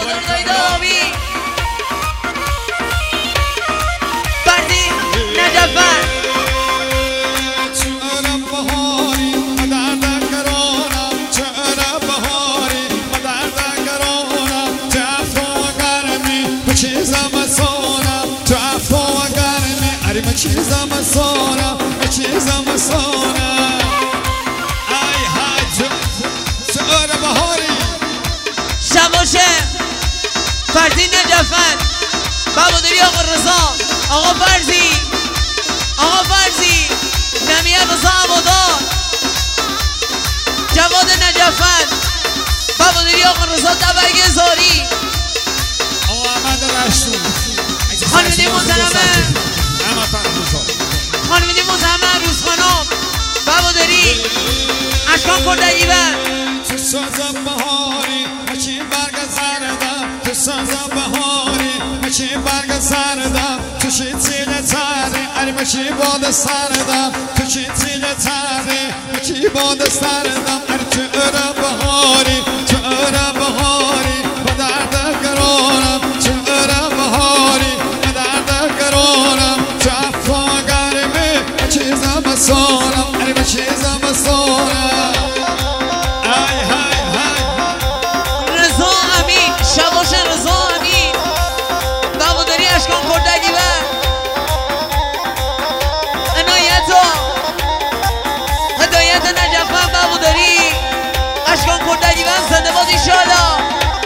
دایدابی فردی نجفر چرا بهاری مدرد گرانم چرا بهاری مدرد گرانم جفت و گرمی به چیزم سانم جفت و گرمی اری به چیزم سانم به چیزم سانم ای حج چرا بهاری شباشه فردی نجفر بابادری آقا رضا آقا فرزی نمیه رضا عبادار جواد نجفر بابادری آقا رضا دبرگ زاری آقا احمد رشتو خانمدی مزمه روز خانم بابادری اشکان کردگی بر تو سازم بهاری هچی برگ زردم تو سازم بهاری هچی برگ زردم تو شی تیل تره اری مچی باد سردم تو شی تیل تره هچی باد سردم اری تو اره بهاری تو اره بهاری با درد گرانم تو اره بهاری با درد گرانم تو افا گرمه چیزم سانم اری به چیزم سانم رضا امین شباش رضا امین بابادری اشکان کردگی بر هدایت نجفر بابادری اشکان کردگی بر زنده باد ایشالا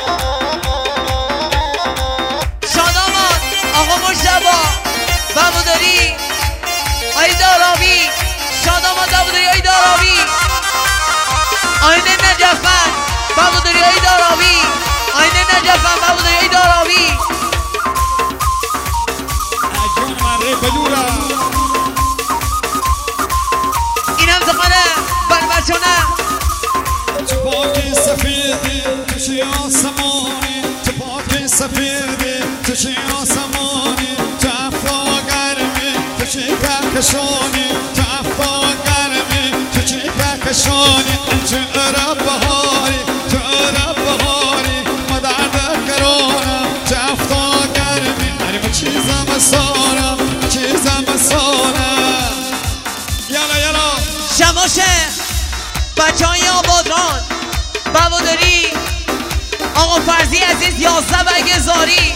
شاداماد آقا مشتبا بابادری آی داراوی شاداماد بابادری آی داراوی آینه نجفر بابادری آی داراوی آینه نجفر بابادری آی داراوی اجون من ری بلورا اینم زخانه بلبچونه تو پاکی سفیدی تو شی آسمانی تو پاکی سفیدی تو شی آسمانی تو افا گرمی تو شی کهکشانی تو افا گرمی تو شی کهکشانی تو اره بهاری تو اره بهاری ما درد گرانم تو افا گرمی اری با چیزم سانم چیزم سانم یالا شباشه بچه های آبادان بابادری آقا فرزی عزیز 11 برگ زاری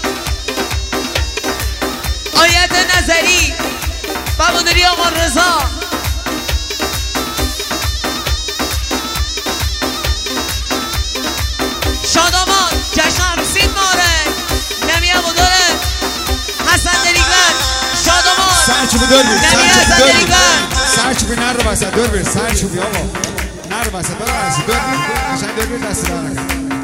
آیت نظری بابادری آقا رضا شادامان جشن عروسی ماره نمی عباداره حسن دریگر شادامان سرچوبی دور بیر نمی حسن دریگر سرچوبی نر رو بسد دور بیر سرچوبی آقا نر رو بسد دور بیر دور بیر دست دار نکن